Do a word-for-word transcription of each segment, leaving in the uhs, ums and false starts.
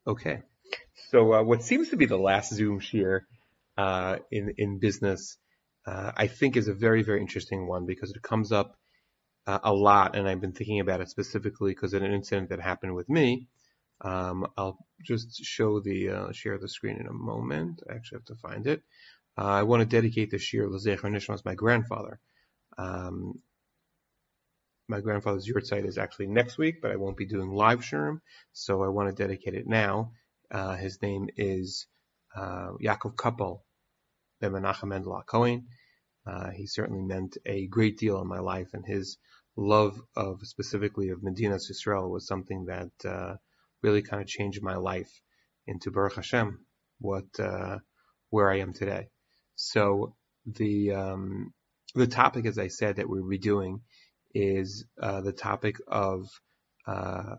Okay. So uh, what seems to be the last Zoom share uh, in in business, uh, I think, is a very very interesting one because it comes up uh, a lot, and I've been thinking about it specifically because of an incident that happened with me. Um, I'll just show the uh, share the screen in a moment. I actually have to find it. Uh, I want to dedicate the shir l'zecher nishmas my grandfather. Um, my grandfather's yurtzeit is actually next week, but I won't be doing live shurim, so I want to dedicate it now. Uh, his name is uh, Yaakov Kappel ben Menachem Mendel Cohen. Uh, he certainly meant a great deal in my life, and his love of specifically of Medinas Yisrael was something that uh, really kind of changed my life into Baruch Hashem, what uh, where I am today. So the um, the topic, as I said, that we'll be doing is uh, the topic of uh,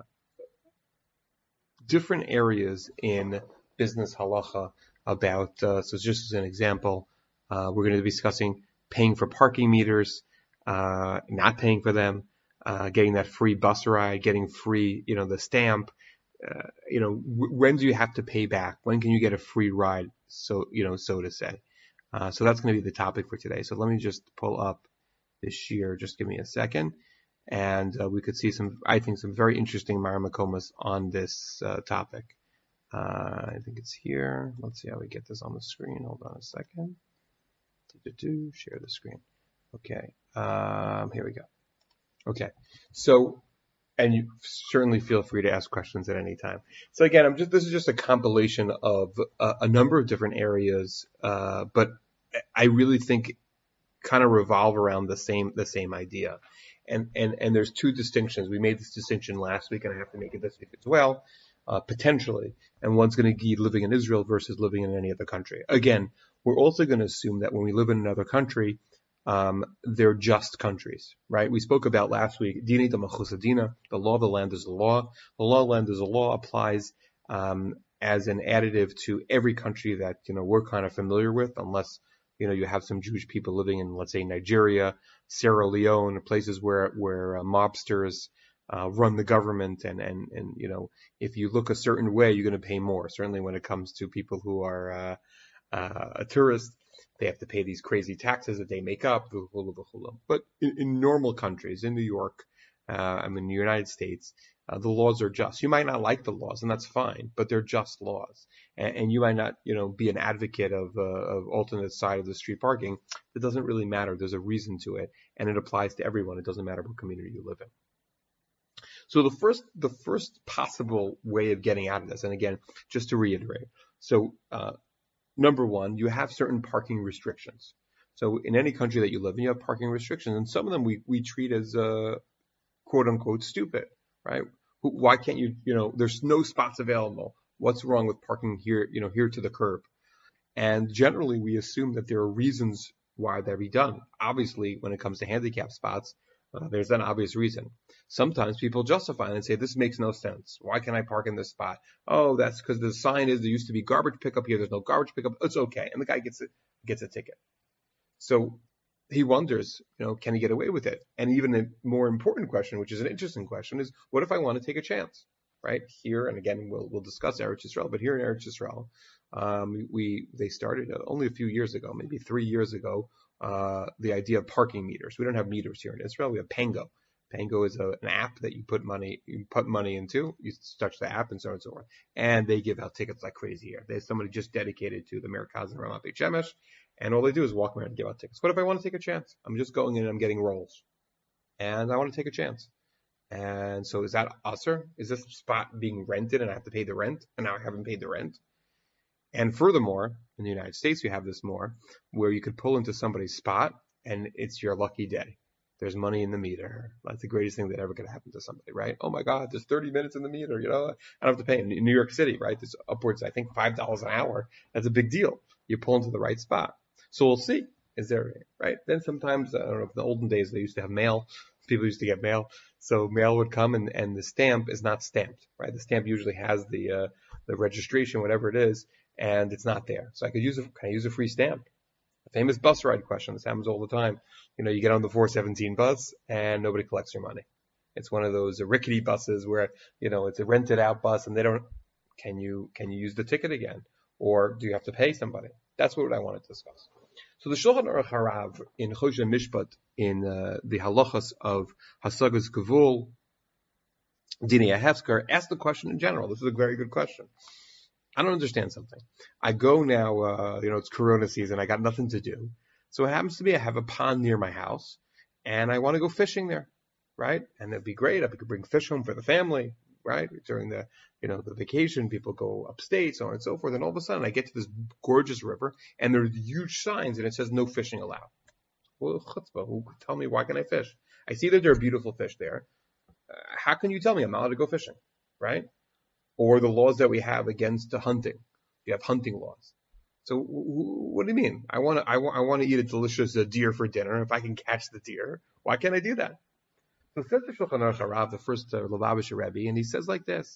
different areas in business halacha about. Uh, so just as an example, uh, we're going to be discussing paying for parking meters, uh, not paying for them, uh, getting that free bus ride, getting free, you know, the stamp. Uh, you know, w- when do you have to pay back? When can you get a free ride? So, you know, so to say. Uh, so that's going to be the topic for today. So let me just pull up this year. Just give me a second. And uh, we could see some, I think, some very interesting Maramakomas on this uh, topic. Uh, I think it's here. Let's see how we get this on the screen. Hold on a second. Do-do-do. Share the screen. Okay. Um, here we go. Okay. So, and you certainly feel free to ask questions at any time. So again, I'm just, this is just a compilation of a, a number of different areas, uh, but I really think kind of revolve around the same, the same idea. And, and, and there's two distinctions. We made this distinction last week, and I have to make it this week as well, uh, potentially. And one's going to be living in Israel versus living in any other country. Again, we're also going to assume that when we live in another country, um, they're just countries, right? We spoke about last week, Dina de Machusadina, the law of the land is the law. The law of the land is the law applies, um, as an additive to every country that, you know, we're kind of familiar with, unless, you know, you have some Jewish people living in, let's say, Nigeria, Sierra Leone, places where, where uh, mobsters, uh, run the government. And, and, and, you know, if you look a certain way, you're going to pay more. Certainly when it comes to people who are, uh, uh, a tourist, they have to pay these crazy taxes that they make up. But in, in normal countries, in New York, uh, I mean, the United States, uh, the laws are just. You might not like the laws, and that's fine, but they're just laws. And, and you might not, you know, be an advocate of, uh, of alternate side of the street parking. It doesn't really matter. There's a reason to it, and it applies to everyone. It doesn't matter what community you live in. So the first, the first possible way of getting out of this, and again, just to reiterate, so uh, number one, you have certain parking restrictions. So in any country that you live in, you have parking restrictions, and some of them we, we treat as uh, quote unquote stupid, right? Why can't you, you know, there's no spots available. What's wrong with parking here, you know, here to the curb? And generally we assume that there are reasons why that be done. Obviously, when it comes to handicap spots, uh, there's an obvious reason. Sometimes people justify it and say, this makes no sense. Why can't I park in this spot? Oh, that's because the sign is there used to be garbage pickup here. There's no garbage pickup. It's okay. And the guy gets it, gets a ticket. So he wonders, you know, can he get away with it? And even a more important question, which is an interesting question, is what if I want to take a chance, right? Here, and again, we'll we'll discuss Eretz Yisrael, but here in Eretz Yisrael, um, we they started only a few years ago, maybe three years ago, uh, the idea of parking meters. We don't have meters here in Israel. We have Pango. Pango is a, an app that you put money you put money into. You touch the app and so on and so forth, and they give out tickets like crazy here. There's somebody just dedicated to the Merkaz and Ramat Beit Shemesh. And all they do is walk around and give out tickets. What if I want to take a chance? I'm just going in and I'm getting rolls. And I want to take a chance. And so is that usher? Is this spot being rented and I have to pay the rent? And now I haven't paid the rent. And furthermore, in the United States, we have this more, where you could pull into somebody's spot and it's your lucky day. There's money in the meter. That's the greatest thing that ever could happen to somebody, right? Oh my God, there's thirty minutes in the meter. You know, I don't have to pay. In New York City, right? There's upwards, I think, five dollars an hour. That's a big deal. You pull into the right spot. So we'll see. Is there, right? Then sometimes, I don't know, in the olden days, they used to have mail. People used to get mail. So mail would come and, and the stamp is not stamped, right? The stamp usually has the, uh, the registration, whatever it is, and it's not there. So I could use a, can I use a free stamp? The famous bus ride question. This happens all the time. You know, you get on the four seventeen bus and nobody collects your money. It's one of those rickety buses where, you know, it's a rented out bus and they don't Can you can you use the ticket again, or do you have to pay somebody? That's what I want to discuss. So the Shulchan Aruch Harav in Choshen Mishpat in uh, the halachas of Hasagas Gavul, Dinei Hefker asked the question in general. This is a very good question. I don't understand something. I go now, uh, you know, it's Corona season. I got nothing to do. So it happens to be I have a pond near my house, and I want to go fishing there, right? And it'd be great. I could bring fish home for the family, right? During the, you know, the vacation, people go upstate, so on and so forth. And all of a sudden, I get to this gorgeous river, and there's huge signs, and it says no fishing allowed. Well, chutzpah, who could tell me why can I fish? I see that there are beautiful fish there. Uh, how can you tell me I'm not allowed to go fishing, right? Or the laws that we have against the hunting. You have hunting laws. So what do you mean? I want to I want I want to eat a delicious uh, deer for dinner. If I can catch the deer, why can't I do that? So says the Shulchan Aruch Harav, the first uh, Lubavitcher Rebbe, and he says like this: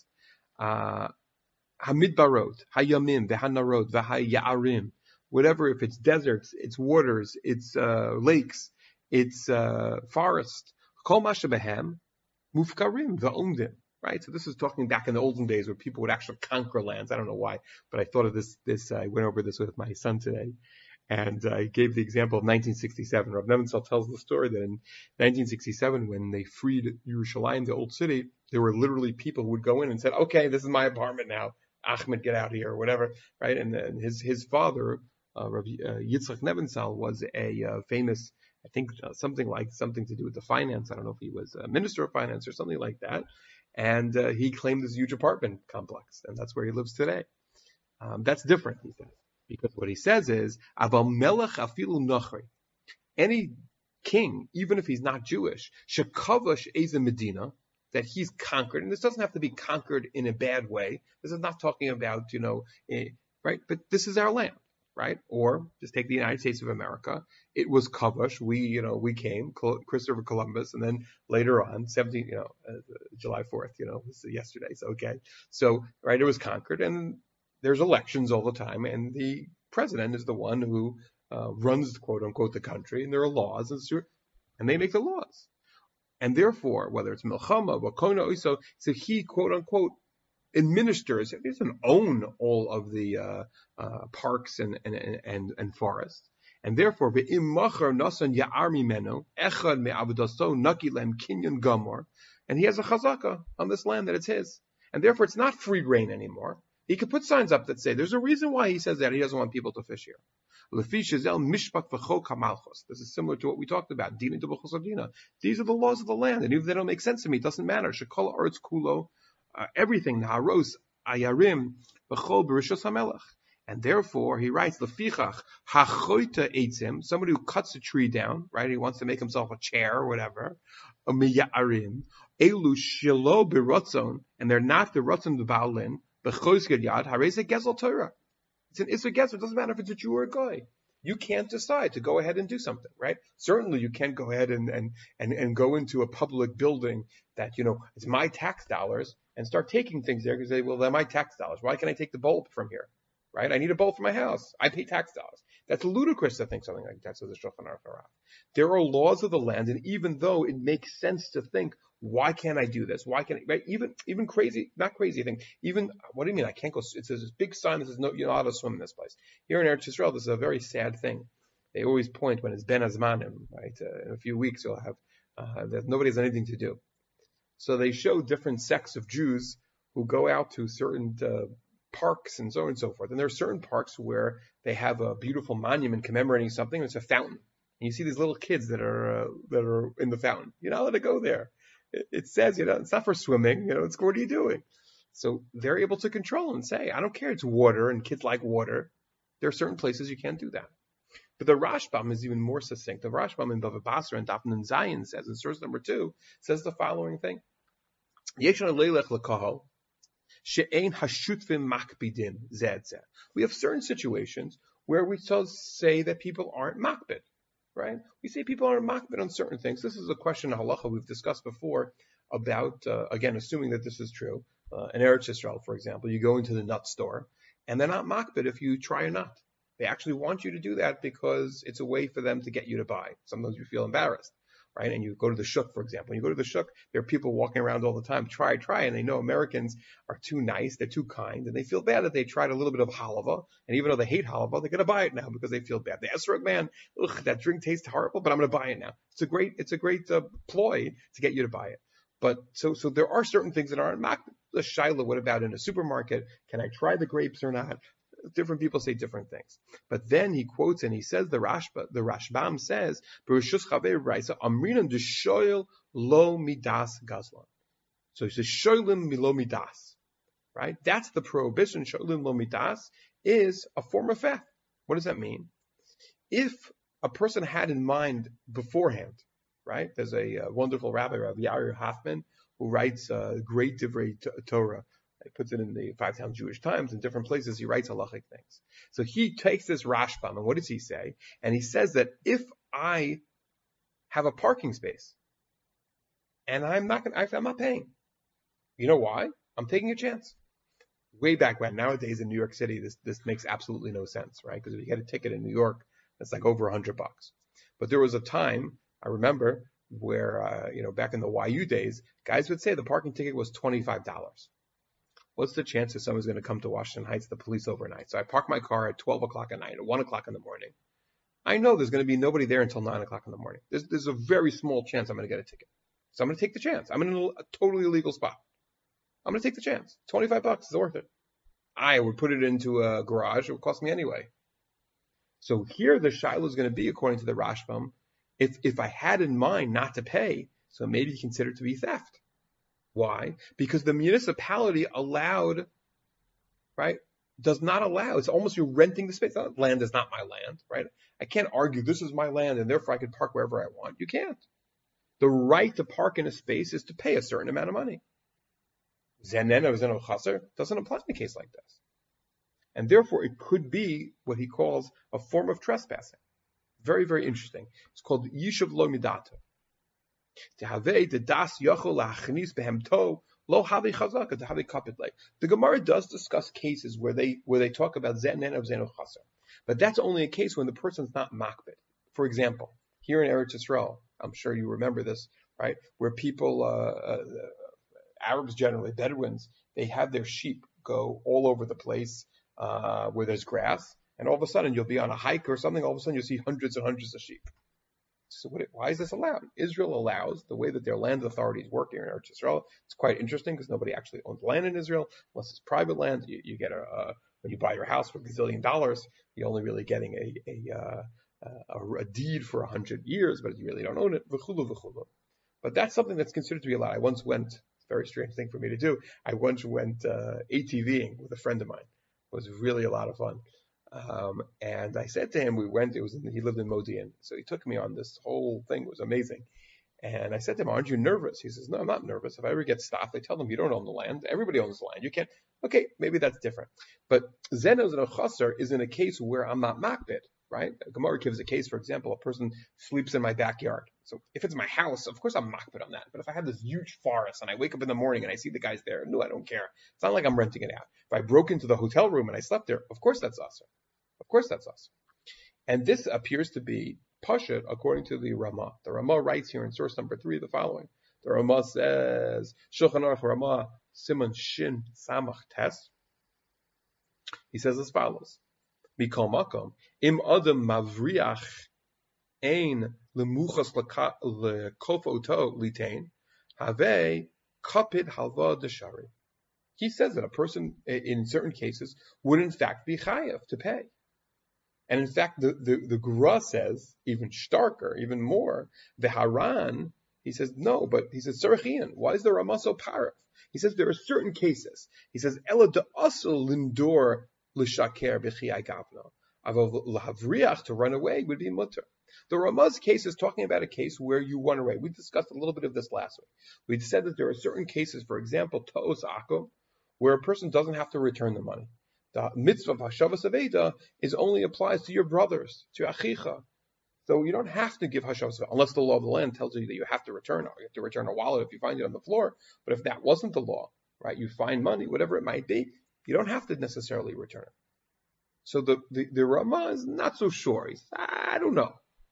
uh, Hamidbarot, Hayamim, Vehanarot, V'Hayarim. Whatever, if it's deserts, it's waters, it's uh, lakes, it's uh, forest. Kol Mashabehem, Mufkarim, V'Omdim. Right, so this is talking back in the olden days where people would actually conquer lands. I don't know why, but I thought of this. This I went over this with my son today, and I gave the example of nineteen sixty-seven. Rav Nebenzahl tells the story that in nineteen sixty-seven, when they freed Yerushalayim, the old city, there were literally people who would go in and said, "Okay, this is my apartment now. Ahmed, get out of here," or whatever. Right, and then his his father, uh, Rav uh, Yitzchak Nebenzahl, was a uh, famous, I think uh, something like something to do with the finance. I don't know if he was a minister of finance or something like that. And uh, he claimed this huge apartment complex, and that's where he lives today. Um, that's different, he says, because what he says is, "Aval melech afilu nachri." Any king, even if he's not Jewish, shekavash eza medina, that he's conquered, and this doesn't have to be conquered in a bad way. This is not talking about, you know, eh, right? But this is our land, right? Or just take the United States of America. It was kavash. We, you know, we came, Christopher Columbus, and then later on, seventeen, you know, uh, July fourth, you know, was yesterday. So okay, so right, it was conquered, and there's elections all the time, and the president is the one who uh, runs, quote unquote, the country, and there are laws, and, and they make the laws, and therefore, whether it's milchama, wakona, so so he, quote unquote, administers. He doesn't own all of the uh, uh, parks and and and, and forests. And therefore, and he has a chazaka on this land that it's his. And therefore, it's not free reign anymore. He could put signs up that say, there's a reason why he says that. He doesn't want people to fish here. This is similar to what we talked about. These are the laws of the land. And even if they don't make sense to me, it doesn't matter. Uh, everything, Naharos, Ayarim, B'chol, B'rishos HaMelech. And therefore, he writes, Lefichach, hachoita eitzim, somebody who cuts a tree down, right? He wants to make himself a chair or whatever. Miyarim, elu shelo b'rotzon, and they're not the rotzon b'ba'alin, b'chozged yad, hareze gezel Torah. It's an Issa Gezel. It doesn't matter if it's a Jew or a guy. You can't decide to go ahead and do something, right? Certainly you can't go ahead and, and, and, and go into a public building that, you know, it's my tax dollars and start taking things there because they, well, they're my tax dollars. Why can't I take the bulb from here? Right? I need a bulb for my house. I pay tax dollars. That's ludicrous to think something like that, says the Shulchan Aruch Harav. There are laws of the land, and even though it makes sense to think, why can't I do this? Why can't I, right? Even, even crazy, not crazy thing, even, what do you mean I can't go, it says this big sign that says, no, you're not allowed to swim in this place. Here in Eretz Yisrael, this is a very sad thing. They always point when it's Ben Azmanim, right? Uh, in a few weeks you'll have, uh, that nobody has anything to do. So they show different sects of Jews who go out to certain, uh, parks and so on and so forth. And there are certain parks where they have a beautiful monument commemorating something. It's a fountain. And you see these little kids that are, uh, that are in the fountain. You're not allowed to go there. It, it says, you know, it's not for swimming. You know, it's what are you doing? So they're able to control and say, I don't care. It's water and kids like water. There are certain places you can't do that. But the Rashbam is even more succinct. The Rashbam in Bava Basra and Daf Nun Zayin says, in source number two, says the following thing. Yeshana leilech l'kahal. We have certain situations where we say that people aren't makbid, right? We say people aren't makbid on certain things. This is a question of halacha we've discussed before about, uh, again, assuming that this is true. Uh, in Eretz Yisrael, for example, you go into the nut store, and they're not makbid if you try a nut. They actually want you to do that because it's a way for them to get you to buy. Sometimes you feel embarrassed. right? And you go to the shuk, for example. When you go to the shuk, there are people walking around all the time, try, try, and they know Americans are too nice, they're too kind, and they feel bad that they tried a little bit of halava, and even though they hate halava, they're going to buy it now because they feel bad. The esrog man, ugh, that drink tastes horrible, but I'm going to buy it now. It's a great, it's a great uh, ploy to get you to buy it. But so, so there are certain things that aren't makbid. The shaila, what about in a supermarket? Can I try the grapes or not? Different people say different things. But then he quotes and he says, the Rashba, the Rashbam says, Berushus Chaver Raisa, Amrinan de Shoyl Lo Midas Gazlan. So he says, Shoylim Milo Midas. Right? That's the prohibition. Shoylim Lo Midas is a form of theft. What does that mean? If a person had in mind beforehand, right? There's a, uh, wonderful rabbi, Rabbi Yair Hoffman, who writes a uh, great Divrei Torah. He puts it in the Five Town Jewish Times. In different places, he writes halachic things. So he takes this Rashbam, and what does he say? And he says that if I have a parking space, and I'm not gonna, I'm not paying, you know why? I'm taking a chance. Way back when, nowadays in New York City, this this makes absolutely no sense, right? Because if you get a ticket in New York, that's like over a hundred bucks. But there was a time, I remember, where uh, you know, back in the Y U days, guys would say the parking ticket was twenty-five dollars. What's the chance that someone's going to come to Washington Heights, the police overnight? So I park my car at twelve o'clock at night, at one o'clock in the morning. I know there's going to be nobody there until nine o'clock in the morning. There's, there's a very small chance I'm going to get a ticket. So I'm going to take the chance. I'm in a, a totally illegal spot. I'm going to take the chance. twenty-five bucks is worth it. I would put it into a garage. It would cost me anyway. So here the shiloh is going to be, according to the Rashbam, if, if I had in mind not to pay, so maybe consider it to be theft. Why? Because the municipality allowed, right, does not allow. It's almost you're renting the space. Land is not my land, right? I can't argue this is my land and therefore I can park wherever I want. You can't. The right to park in a space is to pay a certain amount of money. Zenen or Zeno Chaser doesn't apply in a case like this. And therefore it could be what he calls a form of trespassing. Very, very interesting. It's called Yishuv Lo Midata. The Gemara does discuss cases where they where they talk about zenen of zeno chaser, but that's only a case when the person's not makbid. For example, here in Eretz Yisrael, I'm sure you remember this, right? Where people, uh, uh, Arabs generally, Bedouins, they have their sheep go all over the place uh, where there's grass, and all of a sudden you'll be on a hike or something. All of a sudden you'll see hundreds and hundreds of sheep. So what, why is this allowed? Israel allows the way that their land authorities work here in Eretz Yisrael. It's quite interesting because nobody actually owns land in Israel unless it's private land. You, you get a uh, when you buy your house for a gazillion dollars, you're only really getting a a, uh, a, a deed for a hundred years, but you really don't own it. V'chulu v'chulu. But that's something that's considered to be allowed. I once went. It's a very strange thing for me to do. I once went uh, ATVing with a friend of mine. It was really a lot of fun. Um, and I said to him, we went, it was in, he lived in Modi'in. So he took me on this whole thing. It was amazing. And I said to him, aren't you nervous? He says, no, I'm not nervous. If I ever get stopped, I tell them, you don't own the land. Everybody owns the land. You can't. Okay, maybe that's different. But Zeno Zeno Chaser is in a case where I'm not makbid, right? Gemara gives a case, for example, a person sleeps in my backyard. So if it's my house, of course I'm makbid on that. But if I have this huge forest and I wake up in the morning and I see the guys there, no, I don't care. It's not like I'm renting it out. If I broke into the hotel room and I slept there, of course that's us. Of course that's us. And this appears to be Pashut according to the Ramah. The Ramah writes here in source number three the following. The Ramah says, Shulchan Aruch Ramah Simon Shin Samach Tes. He says as follows. Mikol Makom Im Adam Mavriach Ein Lemuchas Lekofoto Litain Have Kapid Halva Deshari. He says that a person in certain cases would in fact be chayav to pay. And in fact, the, the, the Gra says, even starker, even more, the Haran, he says, no, but he says, Sarachian, why is the Ramah so paraf? He says there are certain cases. He says, Ela de asel lindor l'shaker b'chiyai gavna. Avav l'havriach, to run away, would be mutter. The Ramah's case is talking about a case where you run away. We discussed a little bit of this last week. We said that there are certain cases, for example, ta'os akum, where a person doesn't have to return the money. The mitzvah of Hashavas Aveda is only applies to your brothers, to Achicha. So you don't have to give Hashavas Aveda, unless the law of the land tells you that you have to return it. You have to return a wallet if you find it on the floor. But if that wasn't the law, right, you find money, whatever it might be, you don't have to necessarily return it. So the, the, the Ramah is not so sure. He's, I don't know.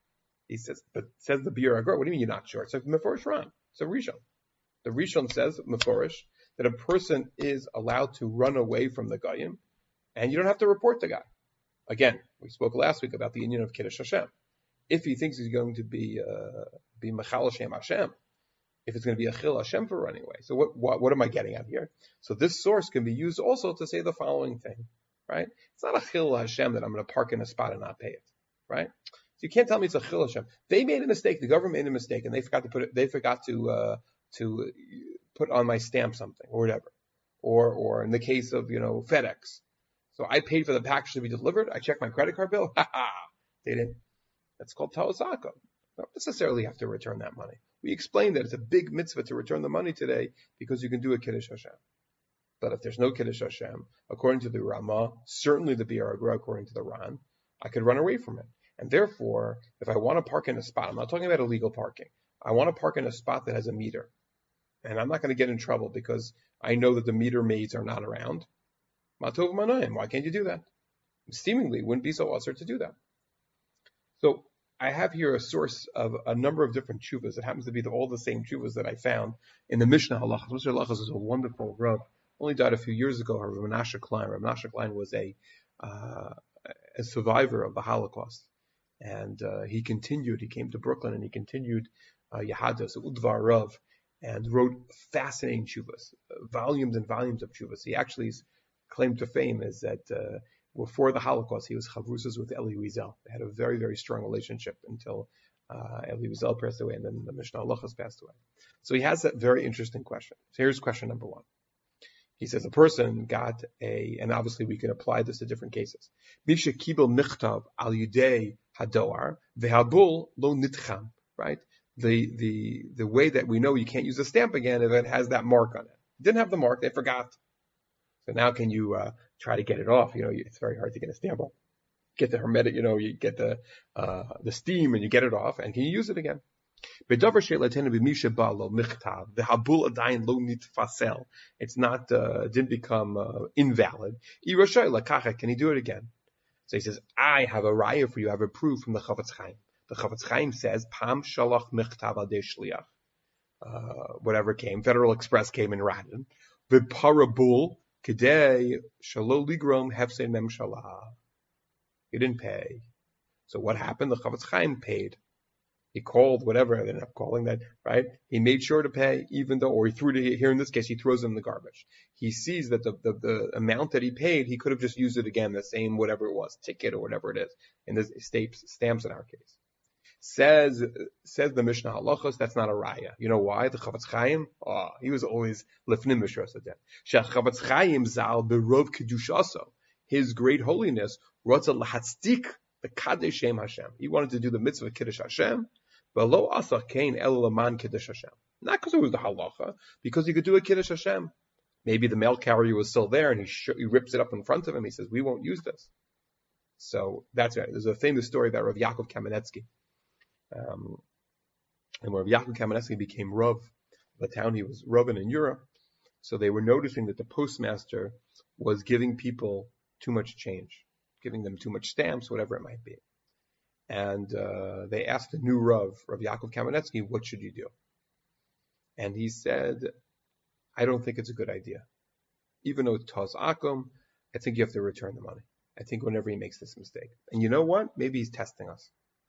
He says, but says the Bir Agra, what do you mean you're not sure? It's like Meforish Ran. It's a Rishon. The Rishon says, Meforish, that a person is allowed to run away from the Goyim, and you don't have to report the guy. Again, we spoke last week about the union of Kiddush Hashem. If he thinks he's going to be uh, be Mechal Hashem Hashem, if it's going to be a Chil Hashem for running away. So what, what what am I getting at here? So this source can be used also to say the following thing, right? It's not a Chil Hashem that I'm going to park in a spot and not pay it, right? So you can't tell me it's a Chil Hashem. They made a mistake. The government made a mistake, and they forgot to put it. They forgot to uh, to put on my stamp something or whatever, or or in the case of you know FedEx. So I paid for the package to be delivered. I checked my credit card bill. Ha ha! They didn't. That's called Ta'osaka. You don't necessarily have to return that money. We explained that it's a big mitzvah to return the money today because you can do a Kiddush Hashem. But if there's no Kiddush Hashem, according to the Ramah, certainly the Bir Agra, according to the Ran, I could run away from it. And therefore, if I want to park in a spot, I'm not talking about illegal parking. I want to park in a spot that has a meter. And I'm not going to get in trouble because I know that the meter maids are not around. Matov Manayim, why can't you do that? Seemingly, it wouldn't be so usher to do that. So I have here a source of a number of different tshuvas. It happens to be the, all the same tshuvas that I found in the Mishnah Halachas. Mishnah Halachas is a wonderful Rav. Only died a few years ago. Rav Menashe Klein. Rav Menashe Klein was a uh, a survivor of the Holocaust, and uh, he continued. He came to Brooklyn and he continued uh, Yehadas Udvar Rav and wrote fascinating tshuvas, uh, volumes and volumes of tshuvas. He actually claimed to fame is that. Uh, Before the Holocaust, he was chavrusas with Eli Wiesel. They had a very, very strong relationship until uh, Eli Wiesel passed away, and then the Mishnah Halachas passed away. So he has that very interesting question. So here's question number one. He says a person got a, and obviously we can apply this to different cases. Misha kibel michtav al yudei hadoar vehabul lo nitcham. Right? The the the way that we know you can't use a stamp again if it has that mark on it. Didn't have the mark, they forgot. So now can you uh, try to get it off? You know, it's very hard to get a stamp off. Get the hermetic, you know, you get the uh, the steam and you get it off, and can you use it again? It's not, uh, didn't become uh, invalid. Can he do it again? So he says, I have a raya for you, I have a proof from the Chavetz Chaim. The Chavetz Chaim says, Pam shalach michtav al shliach. Whatever came, Federal Express came and ratted. V'parabul. Kedei shalo ligrom hefsei memshala. He didn't pay. So what happened? The Chavetz Chaim paid. He called whatever they ended up calling that, right? He made sure to pay, even though, or he threw it here in this case, he throws it in the garbage. He sees that the, the, the amount that he paid, he could have just used it again, the same whatever it was, ticket or whatever it is. In this stamps, stamps in our case. Says says the Mishnah Halachos, that's not a raya. You know why? The Chavetz Chaim, oh, he was always lifnim mishrasaden. Shech Chavetz Chaim zal berov kedushaso. His great holiness rotza lahatzdik the kadesh Shem Hashem. He wanted to do the mitzvah kiddush Hashem, but lo asa kain el laman kiddush Hashem. Not because it was the halacha, because he could do a kiddush Hashem. Maybe the mail carrier was still there, and he sh- he rips it up in front of him. He says, "We won't use this." So that's right. There's a famous story about Rav Yaakov Kamenetsky. Um, and when Yaakov Kamenetsky became Rav, the town he was Ravin in Europe, so they were noticing that the postmaster was giving people too much change, giving them too much stamps, whatever it might be. And uh, they asked the new Rav, Rav Yaakov Kamenetsky, what should you do? And he said, I don't think it's a good idea. Even though it's Taz Akum, I think you have to return the money. I think whenever he makes this mistake. And you know what? Maybe he's testing us.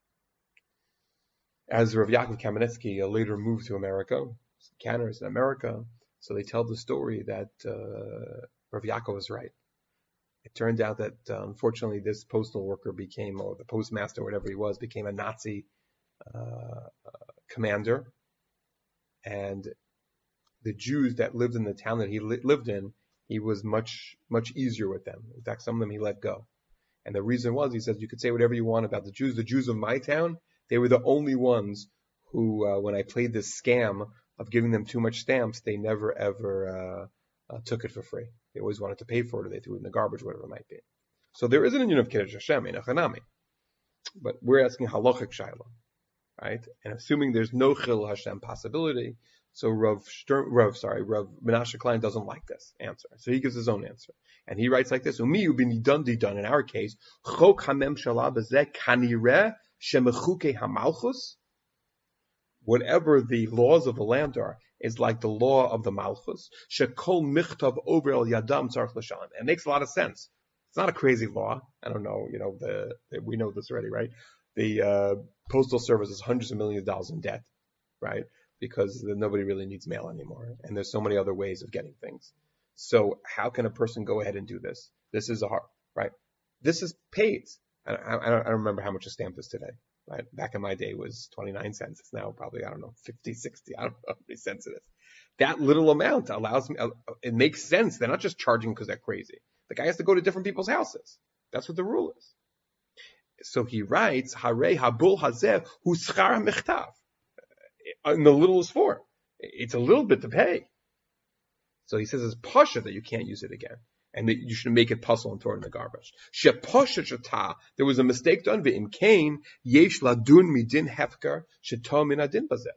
As Rav Yaakov Kamenetsky later moved to America, Canada is in America, so they tell the story that uh, Rav Yaakov was right. It turned out that uh, unfortunately this postal worker became, or the postmaster, whatever he was, became a Nazi uh, uh, commander, and the Jews that lived in the town that he li- lived in, he was much, much easier with them. In fact, some of them he let go. And the reason was, he says, you could say whatever you want about the Jews. The Jews of my town, they were the only ones who, uh, when I played this scam of giving them too much stamps, they never ever uh, uh, took it for free. They always wanted to pay for it, or they threw it in the garbage, whatever it might be. So there is an union of Kiddush Hashem in Achanami. But we're asking halachic shayla, right? And assuming there's no Chil Hashem possibility, so Rav, Sturm, Rav, sorry, Rav Menashe Klein doesn't like this answer. So he gives his own answer. And he writes like this, Umi ubini dun di dun, in our case, Chok hamem shala bezeh kanireh Shemechuke hamalchus, whatever the laws of the land are, is like the law of the malchus. Shekol michtav over el yadam tzarich l'shalem. It makes a lot of sense. It's not a crazy law. I don't know, you know, the, we know this already, right? The uh, postal service is hundreds of millions of dollars in debt, right? Because nobody really needs mail anymore, and there's so many other ways of getting things. So how can a person go ahead and do this? This is a hard, right? This is paid. I, I, I don't remember how much a stamp is today. Right? Back in my day it was twenty-nine cents. It's now probably, I don't know, fifty, sixty. I don't know how many cents it is. That little amount allows me, it makes sense. They're not just charging because they're crazy. The guy has to go to different people's houses. That's what the rule is. So he writes, Harei habul hazeh hu schar michtav. In the littlest form. It's a little bit to pay. So he says it's pasha that you can't use it again. And that you should make it puzzle and throw it in the garbage. There was a mistake done. V'im kain yesh ladun midin hefker sheta min adin bazeh.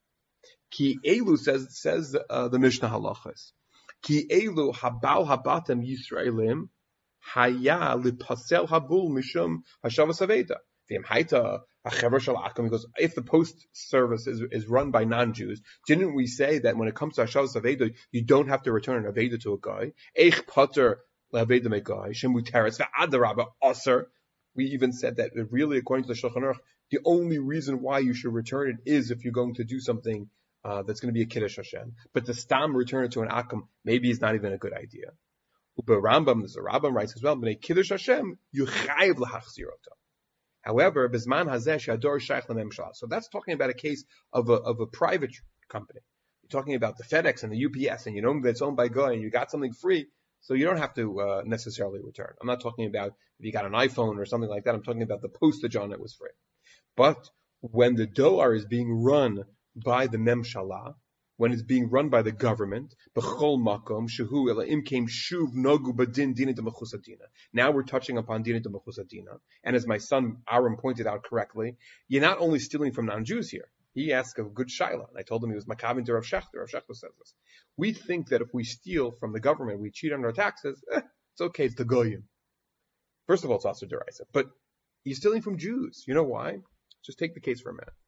Ki elu says says uh, the Mishnah halachas. Ki elu habal habatem Yisraelim haya lipasel habul mishum hashavas aveda. V'im haita hachever shel akum. He goes, if the post service is, is run by non-Jews, didn't we say that when it comes to hashavas aveda, you don't have to return an aveda to a guy? Eich pater leaveda megai shemutaris ve'adarabba aser. We even said that really, according to the Shulchan Aruch, the only reason why you should return it is if you're going to do something uh, that's going to be a kiddush Hashem. But to stam return it to an akum maybe is not even a good idea. But Rambam, the Rambam writes as well, b'nei kiddush Hashem you chayiv lahachzir oto. However, Bisman Hazeh Shador Shaykh Lememshal. So that's talking about a case of a of a private company. You're talking about the FedEx and the U P S, and you know that it's owned by Goy, and you got something free, so you don't have to uh, necessarily return. I'm not talking about if you got an iPhone or something like that. I'm talking about the postage on it was free. But when the doar is being run by the Memshalah, when it's being run by the government, b'chol makom shehu elaim came shuv nogu badin dina de mechusadina. Now we're touching upon dina de mechusadina, and as my son Aaron pointed out correctly, you're not only stealing from non-Jews here. He asked a good shaila, and I told him he was makavin to Rav Shechter. Rav Shechter says this. We think that if we steal from the government, we cheat on our taxes. Eh, it's okay. It's the goyim. First of all, it's also derisive, but you're stealing from Jews. You know why? Just take the case for a minute.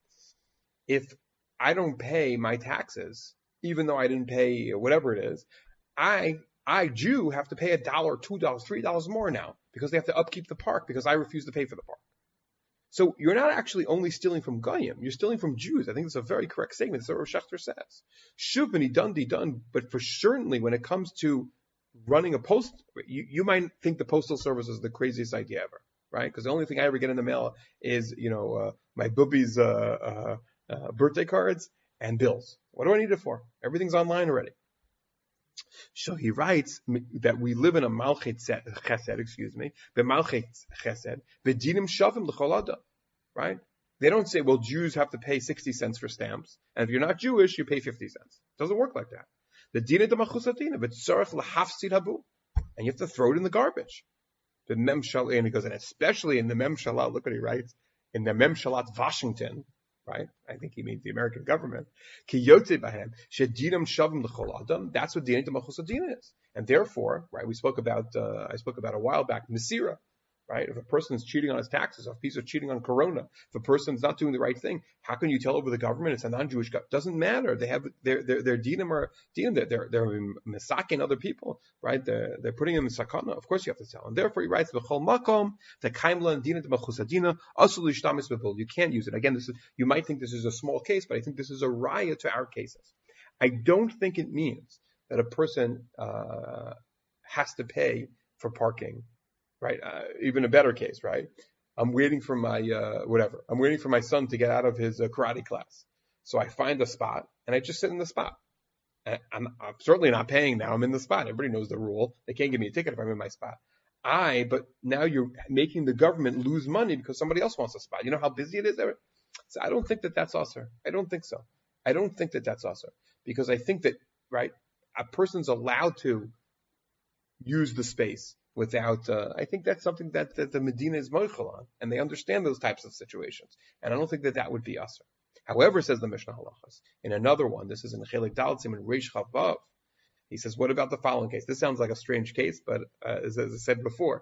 If I don't pay my taxes, even though I didn't pay whatever it is, I, I, Jew, have to pay a dollar, two dollars, three dollars more now because they have to upkeep the park because I refuse to pay for the park. So you're not actually only stealing from Goyim, you're stealing from Jews. I think it's a very correct statement. That's what Rav Shechter says. Shuvani dundi done, but for certainly when it comes to running a post, you, you might think the postal service is the craziest idea ever, right? Because the only thing I ever get in the mail is, you know, uh, my boobies, uh, uh, Uh, birthday cards and bills. What do I need it for? Everything's online already. So he writes that we live in a malchet chesed, excuse me, the malchet chesed, the dinim shavim l'chol adam, right? They don't say, well, Jews have to pay sixty cents for stamps, and if you're not Jewish, you pay fifty cents. It doesn't work like that. The dinim de machusatina, but tzarech lahafsid habu, and you have to throw it in the garbage. The memshal, and he goes, and especially in the memshalat, look what he writes, in the memshalat Washington, right? I think he means the American government. That's what Dinah Machusadina is. And therefore, right, we spoke about, uh, I spoke about a while back, Mesira, right? If a person is cheating on his taxes, if a piece of cheating on Corona, if a person's not doing the right thing, how can you tell over the government it's a non-Jewish government? Doesn't matter. They have, their, their, their dinim are, dinim, they're, they're, they're misaking other people, right? They're, they're putting them in sakana. Of course you have to tell. And therefore he writes, V'chol makom, the kaimla and dinah d'machusadina, asul ishtamis b'bul. You can't use it. Again, this is, you might think this is a small case, but I think this is a raya to our cases. I don't think it means that a person, uh, has to pay for parking. Right, uh, even a better case, right? I'm waiting for my, uh, whatever. I'm waiting for my son to get out of his uh, karate class. So I find a spot, and I just sit in the spot. And I'm, I'm certainly not paying now. I'm in the spot. Everybody knows the rule. They can't give me a ticket if I'm in my spot. I, but now you're making the government lose money because somebody else wants a spot. You know how busy it is there? So I don't think that that's usher. I don't think so. I don't think that that's usher. Because I think that, right, a person's allowed to use the space without, uh, I think that's something that, that the Medina is moichel on, and they understand those types of situations. And I don't think that that would be usher. However, says the Mishnah Halachas, in another one, this is in Chelik Daled Siman Reish Chavav, he says, what about the following case? This sounds like a strange case, but uh, as, as I said before,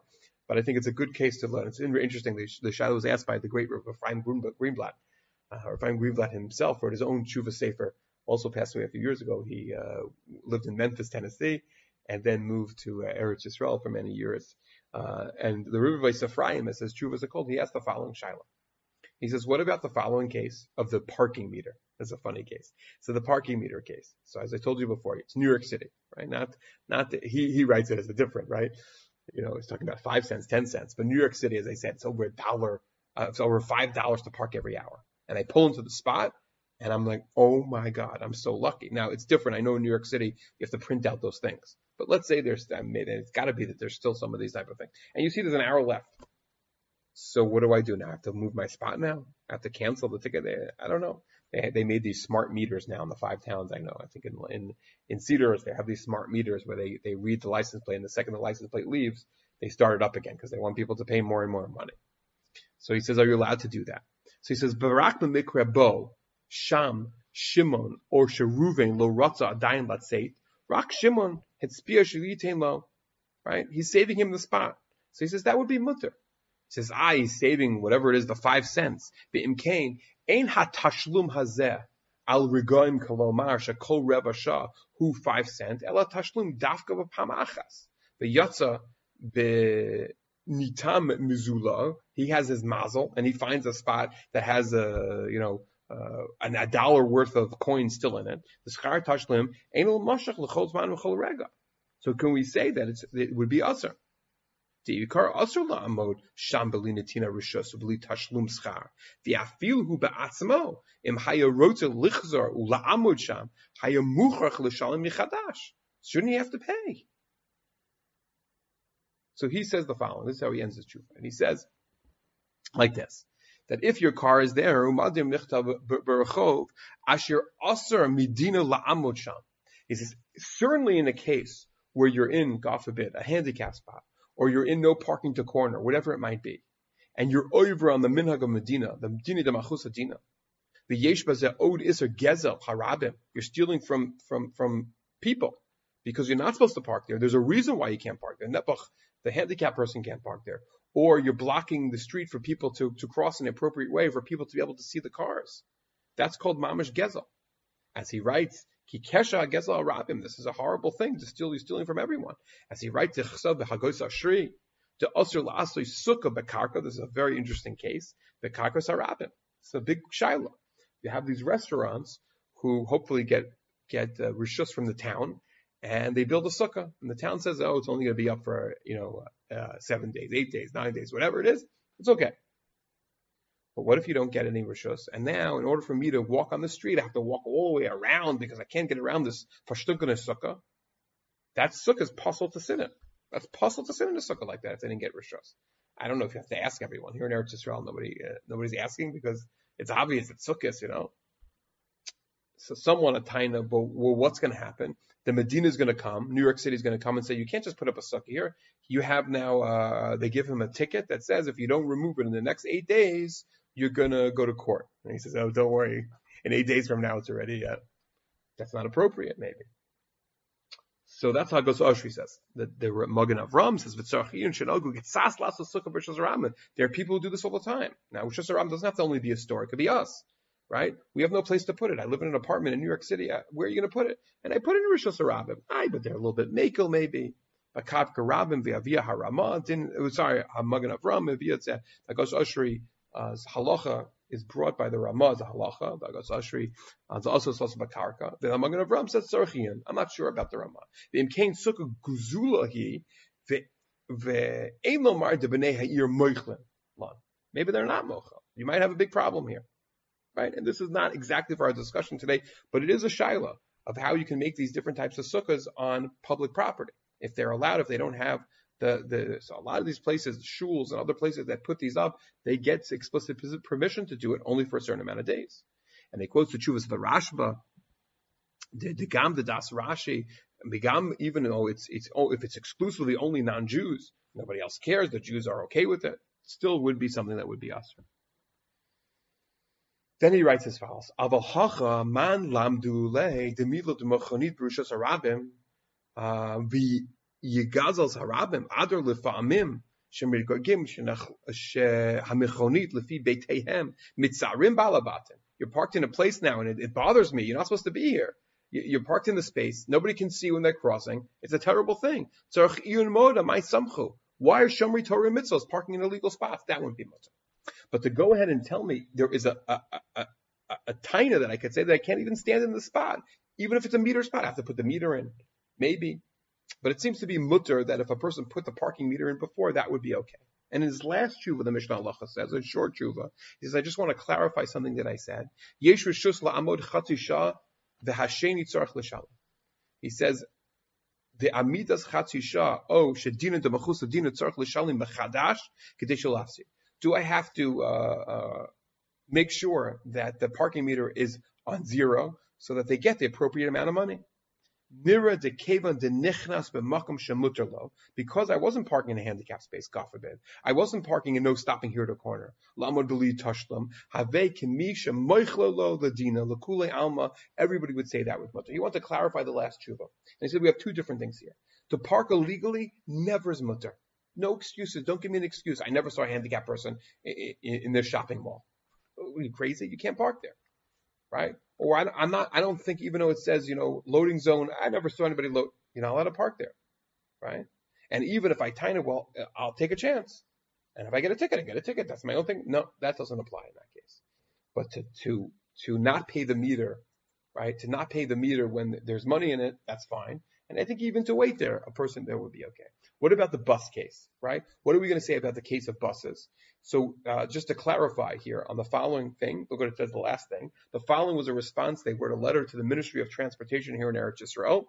but I think it's a good case to learn. It's interesting. The, the Shaila was asked by the great Rav Ephraim Greenblatt. Uh, Rav Ephraim Greenblatt himself wrote his own Tshuva Sefer, also passed away a few years ago. He uh, lived in Memphis, Tennessee, and then moved to uh, Eretz Yisrael for many years. Uh, and the Rebbe Vais Ephraim, as his Tshuvas are called, he asked the following Shaila. He says, what about the following case of the parking meter? That's a funny case. So the parking meter case. So as I told you before, it's New York City, right? Not, not the, he, he writes it as a different, right? You know, he's talking about five cents, ten cents. But New York City, as I said, it's over a dollar, uh, it's over five dollars to park every hour. And I pull into the spot, and I'm like, oh my God, I'm so lucky. Now it's different. I know in New York City, you have to print out those things. But let's say there's, I mean, it's got to be that there's still some of these type of things. And you see there's an hour left. So what do I do now? I have to move my spot now? I have to cancel the ticket? I don't know. They they made these smart meters now in the five towns I know. I think in in, in Cedars they have these smart meters where they, they read the license plate, and the second the license plate leaves, they start it up again because they want people to pay more and more money. So he says, are you allowed to do that? So he says, Barak b'mikra bo, Sham, Shimon, or Sheruven lo ratza adayin latzeit, Rak Shimon hetzpia shelitain lo, right? He's saving him the spot. So he says, that would be mutter. He says, ah, he's saving whatever it is, the five cents. Be'imkain, ein ha-tashlum hazeh al rigoim kolomar shakol reva shah hu five cent, ela tashlum dafka b'pam achas. Be'yatza be'nitam mizula, he has his mazel, and he finds a spot that has a, you know, uh, an, a dollar worth of coins still in it. The schar tashlim ein el mashach l'chol zman v'chol rega. So can we say that it's, it would be usher? The Yikar Asr La'amod Sham Belinatina Rishos Beli Tashlum Schar. The Afil Hu Ba'atzmo Im Haya Rota Lichzar Ula'amod Sham Haya Muchach L'Shalim Yichadash. Shouldn't he have to pay? So he says the following. This is how he ends his tshuva. And he says like this: that if your car is there, Umadim Nichtav Berachov Asher Asr Medina La'amod Sham. He says certainly in a case where you're in, God forbid, a handicap spot, or you're in no parking to corner, whatever it might be, and you're over on the minhag of Medina, the Medina de Machus Adina, the Yesh Bazeh Od Iser Gezel Harabim, you're stealing from from from people because you're not supposed to park there. There's a reason why you can't park there. Nepach, the handicapped person can't park there, or you're blocking the street for people to to cross in an appropriate way for people to be able to see the cars. That's called Mamash Gezel, as he writes. Ki kesha gezel arabim. This is a horrible thing to steal. You're stealing from everyone. As he writes, "Chsav b'hagos ashri to asur la'asoi sukkah bekarka." This is a very interesting case. Bekarkas arabim. It's a big shiloh. You have these restaurants who hopefully get get uh, rishus from the town, and they build a sukkah. And the town says, "Oh, it's only going to be up for you know uh, seven days, eight days, nine days, whatever it is. It's okay." But what if you don't get any rishus? And now, in order for me to walk on the street, I have to walk all the way around because I can't get around this fashtunkana sukkah. That sukkah is possible to sit in. That's possible to sit in a sukkah like that if they didn't get rishus. I don't know if you have to ask everyone. Here in Eretz Yisrael, nobody, uh, nobody's asking because it's obvious it's sukkahs, you know. So someone a taina, but well, what's going to happen? The Medina is going to come. New York City is going to come and say, you can't just put up a sukkah here. You have now, uh, they give him a ticket that says if you don't remove it in the next eight days, you're going to go to court. And he says, oh, don't worry. In eight days from now, it's already, uh, that's not appropriate, maybe. So that's how Gos Oshri says. The, the Magen Avram says, there are people who do this all the time. Now, Rishus Harabim doesn't have to only be a store. It could be us, right? We have no place to put it. I live in an apartment in New York City. Where are you going to put it? And I put it in Rishus Harabim. Aye, but they're a little bit makel, maybe. Bakat Garabim, V'aviyah Harama, didn't, sorry, Magen Avram, V'aviyah, Gos Oshri, Uh, halacha is brought by the Ramah as a halacha. The Gos Ashri is also supposed to be karka. The Magen Avram says tzarchian. I'm not sure about the Ramah. The imkain sukkah guzula he ve ein lomar de bnei ha'ir moichlin lan. Maybe they're not mochel. You might have a big problem here, right? And this is not exactly for our discussion today, but it is a shaila of how you can make these different types of sukkahs on public property if they're allowed. If they don't have The, the, so a lot of these places, shuls and other places that put these up, they get explicit permission to do it only for a certain amount of days. And they quote the Chuvas of the Rashba, the, the Gam, the Das Rashi, the Gam, even though it's, it's, oh, if it's exclusively only non-Jews, nobody else cares, the Jews are okay with it, still would be something that would be usher. Then he writes as follows, Aval hacha man lamdu le demidlo demachonit b'rishos harabim, uh, the Yigazals harabim adar lefa'amim You're parked in a place now, and it, it bothers me. You're not supposed to be here. You're parked in the space. Nobody can see when they're crossing. It's a terrible thing. Why are Shomri Torah mitzvahs parking in illegal spots? That wouldn't be mutter. But to go ahead and tell me there is a a, a, a, a taina that I could say that I can't even stand in the spot, even if it's a meter spot, I have to put the meter in. Maybe. But it seems to be mutter that if a person put the parking meter in before, that would be okay. And in his last tshuva, the Mishnah Halacha says, a short tshuva, he says, I just want to clarify something that I said. Yesh reshus la'amod chatzi shah v'hasheni tzarech l'shalom. He says, the amidas chatzi shah, oh, shedina demachus adina tzarech l'shalom mechadash k'dei shalafsi. Do I have to uh, uh, make sure that the parking meter is on zero so that they get the appropriate amount of money? Nira de kevan de nichnas b'makom shemuter lo, because I wasn't parking in a handicap space, God forbid. I wasn't parking and no stopping here at a corner. Lamod b'li tashlam have kemi shemoichlo lo ladina lekule alma. Everybody would say that with mutter. He wanted to clarify the last tshuva, and he said we have two different things here. To park illegally never is mutter. No excuses. Don't give me an excuse. I never saw a handicapped person in, in, in their shopping mall. Are you crazy? You can't park there, right? Or I, I'm not. I don't think, even though it says, you know, loading zone, I never saw anybody load. You're not allowed to park there, right? And even if I time it well, I'll take a chance. And if I get a ticket, I get a ticket. That's my own thing. No, that doesn't apply in that case. But to to to not pay the meter, right? To not pay the meter when there's money in it, that's fine. And I think even to wait there, a person there would be okay. What about the bus case, right? What are we going to say about the case of buses? So uh, just to clarify here on the following thing, look what it says, the last thing. The following was a response. They wrote a letter to the Ministry of Transportation here in Eretz Yisrael.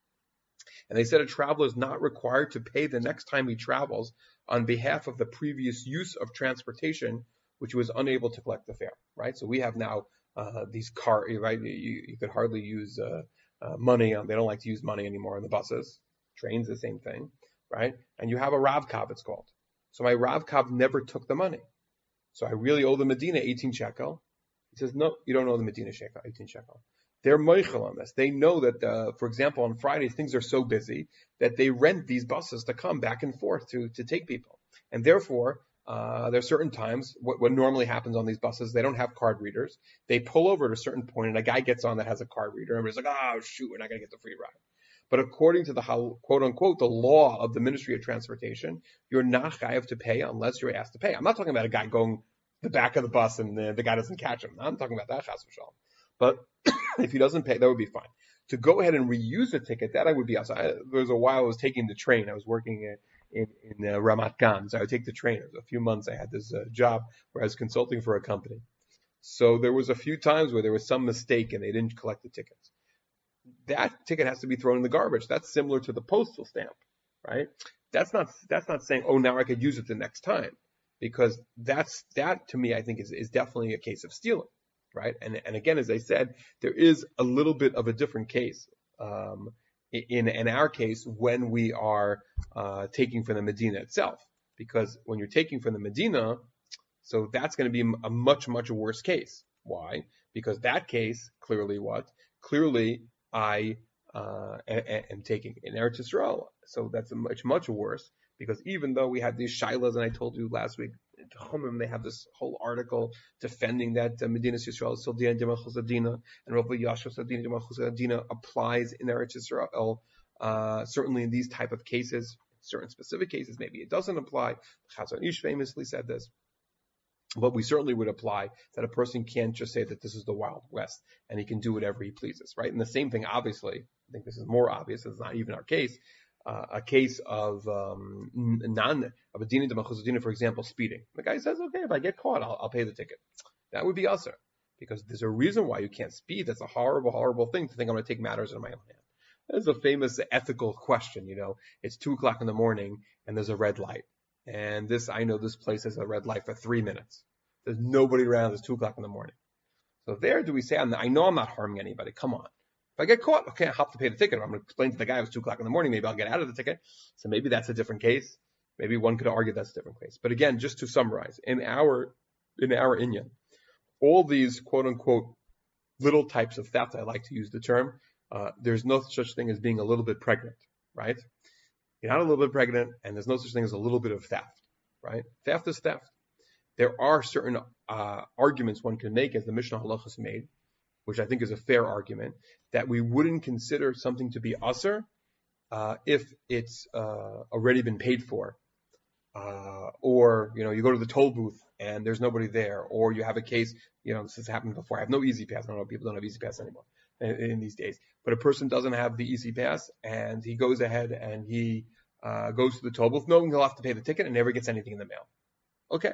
And they said a traveler is not required to pay the next time he travels on behalf of the previous use of transportation, which was unable to collect the fare, right? So we have now uh, these car, right? You, you could hardly use uh, uh, money on, they don't like to use money anymore on the buses. Trains, the same thing, right? And you have a Rav-Kav, it's called. So my Rav-Kav never took the money. So I really owe the Medina eighteen shekel. He says, no, you don't owe the Medina shekel, eighteen shekel. They're moichel on this. They know that, uh, for example, on Fridays, things are so busy that they rent these buses to come back and forth to, to take people. And therefore, uh, there are certain times, what, what normally happens on these buses, they don't have card readers. They pull over at a certain point and a guy gets on that has a card reader. And everybody's like, oh, shoot, we're not going to get the free ride. But according to the quote unquote, the law of the Ministry of Transportation, you're not chayav to pay unless you're asked to pay. I'm not talking about a guy going the back of the bus and the, the guy doesn't catch him. I'm talking about that, chas v'shalom. But if he doesn't pay, that would be fine. To go ahead and reuse a ticket, that I would be outside. I, there was a while I was taking the train. I was working in, in, in uh, Ramat Gan, so I would take the train. It was a few months I had this uh, job where I was consulting for a company. So there was a few times where there was some mistake and they didn't collect the tickets. That ticket has to be thrown in the garbage. That's similar to the postal stamp, right? That's not that's not saying, oh, now I could use it the next time, because that's that to me I think is, is definitely a case of stealing, right? And and again, as I said, there is a little bit of a different case um, in in our case when we are uh, taking from the Medina itself, because when you're taking from the Medina, so that's going to be a much much worse case. Why? Because that case clearly what clearly I uh, am taking in Eretz Yisrael. So that's a much, much worse, because even though we had these shilas, and I told you last week, they have this whole article defending that uh, Medina Yisrael is still Dina D'Malchus Adina, and Rabbi Yashua said Dina D'Malchus Adina applies in Eretz Yisrael. Uh, certainly in these type of cases, certain specific cases, maybe it doesn't apply. Chazon Ish famously said this. But we certainly would apply that a person can't just say that this is the Wild West and he can do whatever he pleases, right? And the same thing, obviously, I think this is more obvious, it's not even our case, uh, a case of um, non, of a dina d'malchus adina, for example, speeding. The guy says, okay, if I get caught, I'll, I'll pay the ticket. That would be usher, because there's a reason why you can't speed. That's a horrible, horrible thing to think I'm going to take matters in my own hand. There's a famous ethical question, you know, it's two o'clock in the morning and there's a red light. And this, I know this place has a red light for three minutes. There's nobody around. It's two o'clock in the morning. So there, do we say, I'm, I know I'm not harming anybody. Come on. If I get caught, okay, I'll have to pay the ticket. I'm going to explain to the guy it was two o'clock in the morning. Maybe I'll get out of the ticket. So maybe that's a different case. Maybe one could argue that's a different case. But again, just to summarize, in our, in our Inyan, all these quote unquote little types of theft, I like to use the term, uh, there's no such thing as being a little bit pregnant, right? You're not a little bit pregnant, and there's no such thing as a little bit of theft. right? Theft is theft. There are certain uh, arguments one can make, as the Mishnah Halachos made, which I think is a fair argument, that we wouldn't consider something to be usher uh, if it's uh, already been paid for. Uh, or, you know, you go to the toll booth and there's nobody there, or you have a case, you know, this has happened before. I have no Easy Pass. I don't know if people don't have Easy Pass anymore in, in these days, but a person doesn't have the Easy Pass and he goes ahead and he uh, goes to the toll booth knowing he'll have to pay the ticket and never gets anything in the mail. Okay.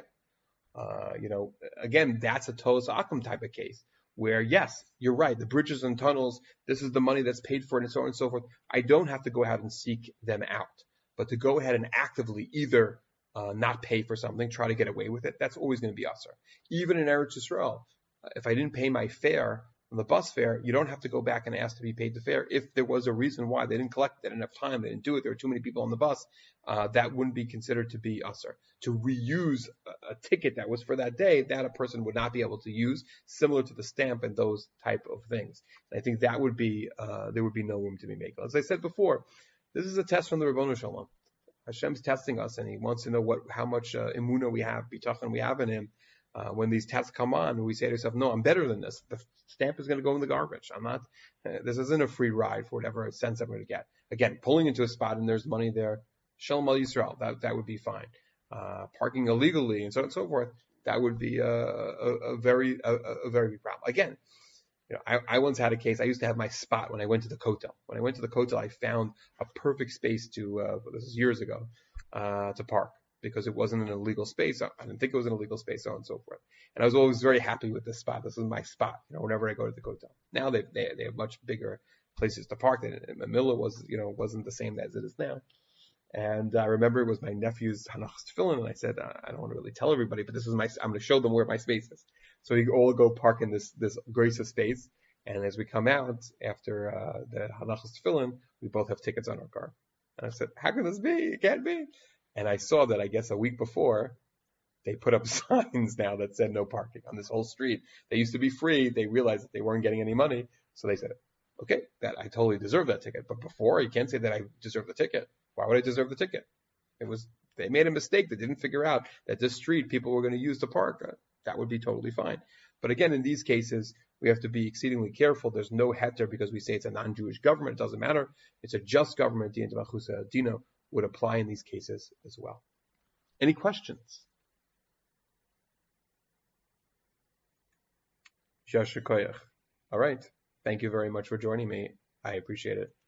Uh, you know, again, that's a Tolos Akum type of case where, yes, you're right. The bridges and tunnels, this is the money that's paid for it and so on and so forth. I don't have to go ahead and seek them out, but to go ahead and actively either uh, not pay for something, try to get away with it, that's always going to be usher. Even in Eretz Yisrael, if I didn't pay my fare, the bus fare, you don't have to go back and ask to be paid the fare. If there was a reason why they didn't collect, they didn't have time, they didn't do it, there were too many people on the bus, uh, that wouldn't be considered to be usher. To reuse a, a ticket that was for that day, that a person would not be able to use, similar to the stamp and those type of things. And I think that would be, uh, there would be no room to be made. As I said before, this is a test from the Ribbono Shel Olam. Hashem's testing us, and He wants to know what, how much uh, emunah we have, bitachon we have in Him. Uh, when these tests come on, we say to ourselves, "No, I'm better than this. The stamp is going to go in the garbage. I'm not. Uh, this isn't a free ride for whatever sense I'm going to get." Again, pulling into a spot and there's money there, Shalom al Yisrael, that that would be fine. Uh, parking illegally and so on and so forth, that would be a, a, a very a, a very big problem. Again, you know, I, I once had a case. I used to have my spot when I went to the Kotel. When I went to the Kotel, I found a perfect space to, uh, this is years ago, uh, to park because it wasn't an illegal space. I didn't think it was an illegal space, so on and so forth. And I was always very happy with this spot. This is my spot, you know, whenever I go to the Kotel. Now they, they, they have much bigger places to park. Mamilla was, you know, wasn't the same as it is now. And I remember it was my nephew's Hanachas Tefillin, and I said, I don't want to really tell everybody, but this is my, I'm going to show them where my space is. So we all go park in this, this grace of space. And as we come out after uh, the Hanachas Tefillin, we both have tickets on our car. And I said, how can this be? It can't be. And I saw that, I guess, a week before, they put up signs now that said no parking on this whole street. They used to be free. They realized that they weren't getting any money. So they said, okay, that I totally deserve that ticket. But before, you can't say that I deserve the ticket. Why would I deserve the ticket? It was, they made a mistake. They didn't figure out that this street people were going to use to park. Uh, that would be totally fine. But again, in these cases, we have to be exceedingly careful. There's no heter because we say it's a non-Jewish government. It doesn't matter. It's a just government. Din D'Malchusa Dino would apply in these cases as well. Any questions? All right. Thank you very much for joining me. I appreciate it.